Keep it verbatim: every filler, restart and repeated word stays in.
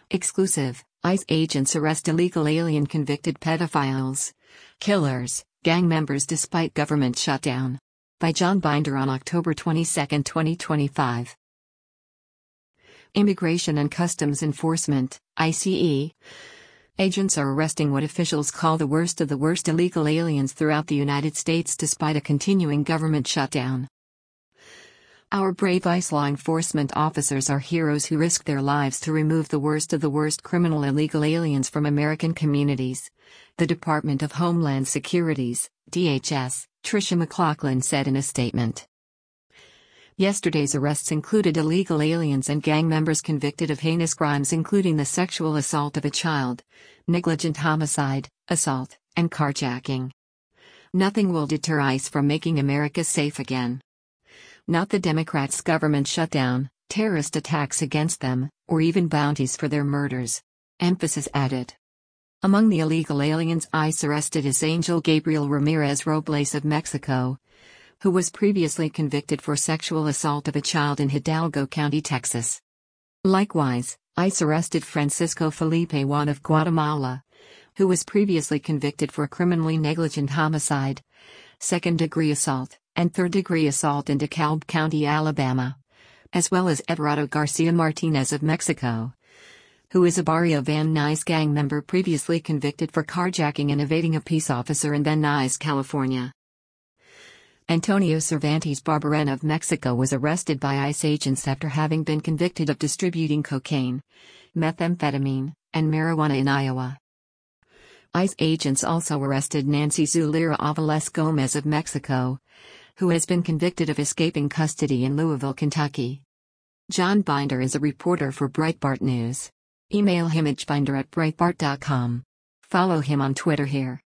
Exclusive, ICE agents arrest illegal alien convicted pedophiles, killers, gang members despite government shutdown. By John Binder on October twenty-second, twenty twenty-five. Immigration and Customs Enforcement, I C E. Agents are arresting what officials call the worst of the worst illegal aliens throughout the United States despite a continuing government shutdown. Our brave ICE law enforcement officers are heroes who risk their lives to remove the worst of the worst criminal illegal aliens from American communities, the Department of Homeland Security's, D H S, Tricia McLaughlin said in a statement. Yesterday's arrests included illegal aliens and gang members convicted of heinous crimes including the sexual assault of a child, negligent homicide, assault, and carjacking. Nothing will deter ICE from making America safe again. Not the Democrats' government shutdown, terrorist attacks against them, or even bounties for their murders. Emphasis added. Among the illegal aliens ICE arrested is Angel Gabriel Ramirez Robles of Mexico, who was previously convicted for sexual assault of a child in Hidalgo County, Texas. Likewise, ICE arrested Francisco Felipe Juan of Guatemala, who was previously convicted for criminally negligent homicide, second-degree assault, and third-degree assault in DeKalb County, Alabama, as well as Eduardo Garcia Martinez of Mexico, who is a Barrio Van Nuys gang member previously convicted for carjacking and evading a peace officer in Van Nuys, California. Antonio Cervantes Barberena of Mexico was arrested by ICE agents after having been convicted of distributing cocaine, methamphetamine, and marijuana in Iowa. ICE agents also arrested Nancy Zulira Avalos Gomez of Mexico, who has been convicted of escaping custody in Louisville, Kentucky. John Binder is a reporter for Breitbart News. Email him at binder at breitbart dot com. Follow him on Twitter here.